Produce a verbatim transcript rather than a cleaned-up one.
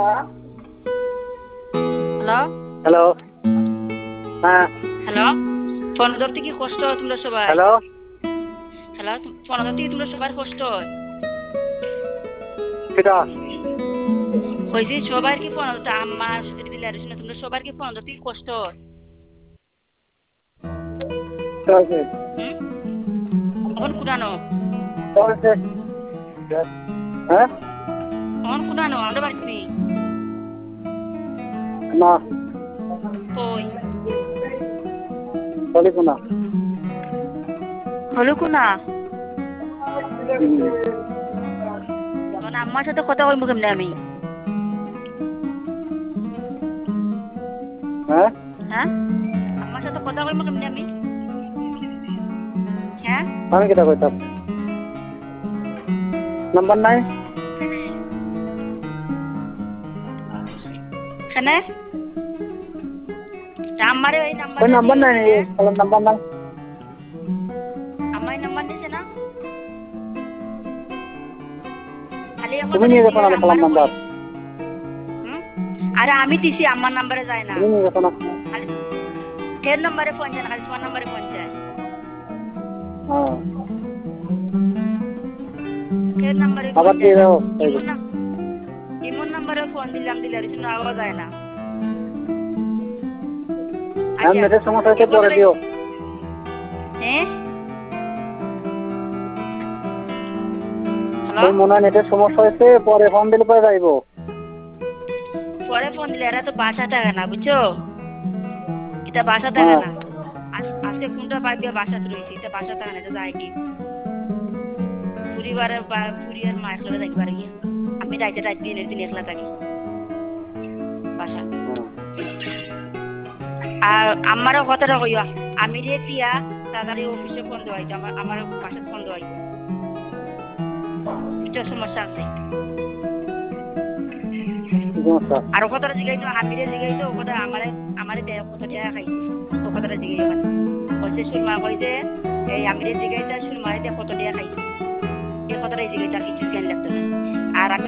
Hello hello হ্যাঁ hello phone ধরতে কি কষ্ট হয় তোমরা সবাই? হ্যালো হ্যালো ফোন ধরতে কি তোমরা সবার কষ্ট হয়? কিটা কইছি সবার কি ফোন ধরতে আম্মা সুতি দিলে আর শুনে তোমরা সবার কি ফোন ধরতে কি কষ্ট হয়? চলছে হুম এখন কুড়ানো চলছে হ্যাঁ এখন কুড়ানো আমরা বাড়িতে নেই না কই চলিব না হলো কুনা মানে আম্মার সাথে কথা কইব কেমনে আমি? হ্যাঁ হ্যাঁ আম্মার সাথে কথা কইব কেমনে আমি? হ্যাঁ আমি কিটা কইতাম নাম্বার নাই কেনে আমারে ওই নাম্বার ওই নাম্বার নাই কলম নাম্বার নাই আমার নাম্বার দিছে না খালি এখন তুমি নিয়ে যাবো না কলম নাম্বার হুম আরে আমি দিছি আমার নাম্বারে যায় না তুমি নিয়ে যাবো না খালি ফের নাম্বারে ফোন যায় না খালি তোমার নাম্বারে ফোন যায় হ্যাঁ ফের নাম্বারে আবার দিয়ে দাও ইমন নাম ইমন নাম্বারে ফোন দিলাম দিলে আর শুনে আওয়াজ যায় না হ্যাঁ নেটের সমস্যা হচ্ছে পরে দিও হ্যাঁ হ্যালো ওই মনে হয় নেটের সমস্যা হয়েছে পরে ফোন দিলে পরে যাইব পরে ফোন দিলে এরা তো বাসা থাকে না বুঝছো এটা বাসা থাকে না আজকে কোনটা পাইবে বাসা রয়েছে এটা বাসা থাকে না এটা যায় কি পরিবারের পরিবার মা একলা থাকি পারে গিয়া আমি রাইতে রাত দিনের দিন একলা থাকি বাসা আর আমারও কথাটা কইয়া আমি রে তিয়া তাড়াতাড়ি অফিসে ফোন দেওয়াই আমার আমার বাসা ফোন দেওয়াই এটা সমস্যা আছে আর কথাটা জিগাইতো আমি রে জিগাইতো ও কথা আমারে আমারে দেয় কথা দেয়া খাইছে ও কথাটা জিগাইতো বলছে সুরমা কইছে এই আমি রে জিগাইতা সুরমারে দেয় কত দেয়া খাইছে এই কথাটাই জিগাইতো আর কিছু জ্ঞান লাগতো না আর আমি